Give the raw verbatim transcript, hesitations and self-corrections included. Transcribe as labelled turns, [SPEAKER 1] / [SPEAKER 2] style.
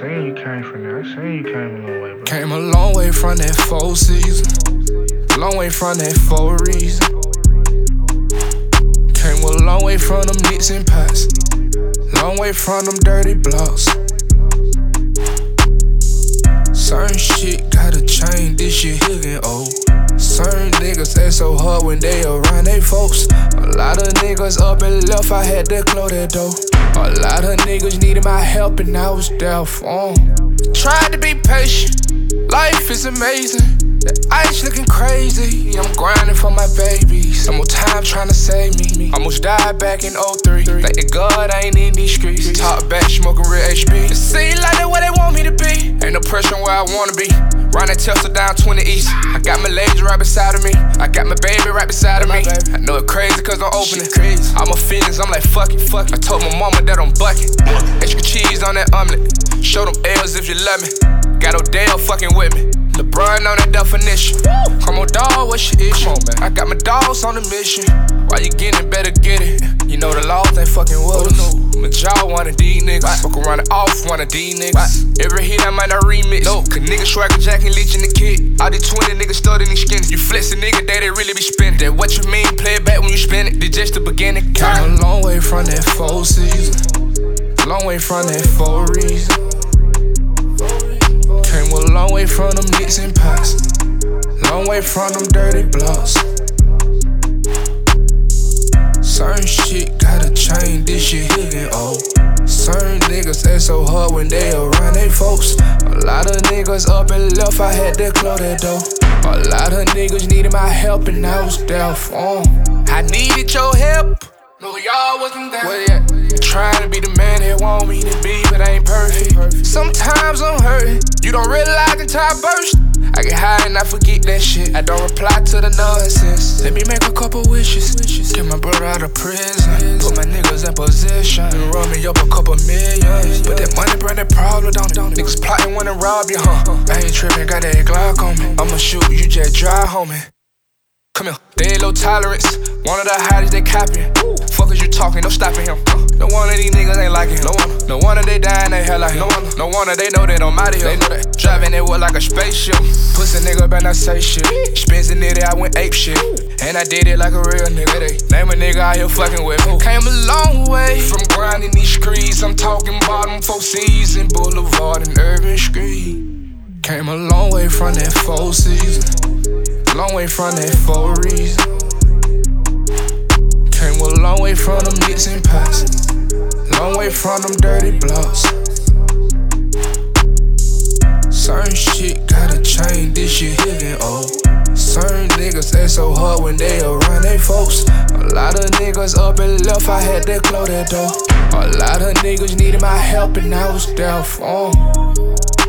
[SPEAKER 1] seen you came from there. I seen you came a long way, bro.
[SPEAKER 2] Came a long way from that four season. Long way from that four reason. Came a long way from them nits and pots. Long way from them dirty blocks. Certain shit gotta change, this shit here getting old. Certain niggas act so hard when they around they folks. A lot of niggas up and left, I had to close that door. A lot of niggas needed my help and I was there for 'em. Tried to be patient, life is amazing. The ice looking crazy, I'm grinding for my babies. Some more time trying to save me. Almost died back in oh three. Thank the God I ain't in these streets. Top back, smoking real H B. It seem like that where they want me to be. Ain't no pressure on where I wanna be. Riding Tesla down twenty East. I got my lady right beside of me. I got my baby right beside of me. I know it crazy cause I'm opening. All my feelings, I'm like fuck it, fuck it. I told my mama that I'm bucking. Extra cheese on that omelet. Show them L's if you love me. Got Odell fucking with me. LeBron on that definition. Come on, dawg, what's your issue? Come on, man. I got my dogs on the mission. While you getting it, better get it. You know the laws ain't fucking with us. My jaw one of these niggas. Fuck around and off one of these niggas. Every hit I might not remix. No, cause niggas swagger jack and leeching the kid. All these twenty niggas studying these skins. You flex a nigga, they they really be spending. That what you mean, play it back when you spend it. This just the beginning. Came a long way from that four season. Long way from that four reason. Came a long way from them nits and pots. Long way from them dirty blocks. Certain shit gotta change, this shit here getting old. Certain niggas act so hard when they around they folks. A lot of niggas up and left, I had to close that door. A lot of niggas needed my help and I was there for 'em. I needed your help, no y'all wasn't there. Where at? Trying to be the man they want me to be, but I ain't perfect. Sometimes I'm hurting, you don't realize until I burst. I get high and I forget that shit. I don't reply to the nonsense. Let me make a couple wishes. Get my brother out of prison. Put my niggas in position. Run me up a couple millions. But that money bring that problem, don't it? Niggas plotting wanna rob you, huh? I ain't tripping, got that Glock on me. I'ma shoot you, just dry, homie. Come here, they ain't low tolerance. One of the hottest, they copying. Fuck is you talking, no stopping him. Uh, no one of these niggas ain't like him. No one, no one of they dying, they hell like him. No one, no one of they know that I'm out of here. They know that. Driving it wood like a spaceship. Pussy nigga better not say shit. Spins it, I went ape shit. And I did it like a real nigga. Name a nigga out here fucking with me. Came a long way from grinding these streets. I'm talking bottom four C's and Boulevard and Urban Street. Came a long way from that four season. Long way from that four reason. Came a long way from them nits and pots. Long way from them dirty blocks. Certain shit gotta change, this shit here getting old. Certain niggas act so hard when they around they folks. A lot of niggas up and left, I had to close that door. A lot of niggas needed my help and I was there for 'em.